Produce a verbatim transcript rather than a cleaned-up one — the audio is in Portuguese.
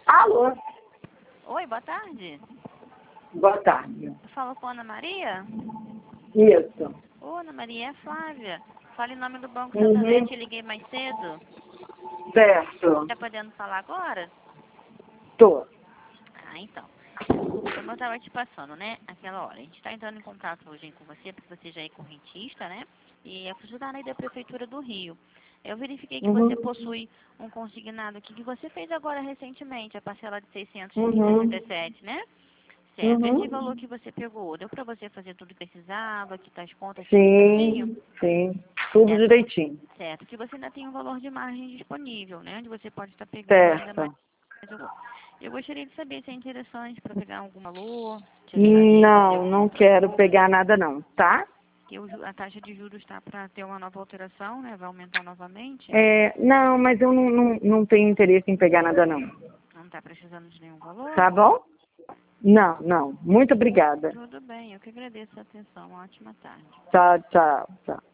Alô? Oi, boa tarde. Boa tarde. Eu falo com a Ana Maria? Isso. Ô, Ana Maria, é a Flávia. Fala em nome do Banco Uhum. Santander, te liguei mais cedo. Certo. Tá podendo falar agora? Tô. Ah, então. Como eu tava te passando, né? Aquela hora. A gente tá entrando em contato hoje com você, porque você já é correntista, né? E é funcionário aí da Prefeitura do Rio. Eu verifiquei que Uhum. você possui um consignado aqui, que você fez agora recentemente, a parcela de seiscentos e Uhum. sessenta e sete, né? Certo. Esse Uhum. valor que você pegou, deu pra você fazer tudo que precisava, quitar as contas, tudo certinho? Sim, sim. Tudo Certo. direitinho. Certo. Que você ainda tem um valor de margem disponível, né? Onde você pode estar pegando ainda mais. Certo. Eu gostaria de saber se é interessante para pegar algum valor, te ajudaria a fazer Não, alguma não outra quero compra. pegar nada não, tá? Que o ju- a taxa de juros está para ter uma nova alteração, né? Vai aumentar novamente. É, não, mas eu não, não, não tenho interesse em pegar nada não. Não está precisando de nenhum valor? Tá bom? Não, não. Muito obrigada. Tudo bem, eu que agradeço a atenção. Uma ótima tarde. Tchau, tchau, tchau.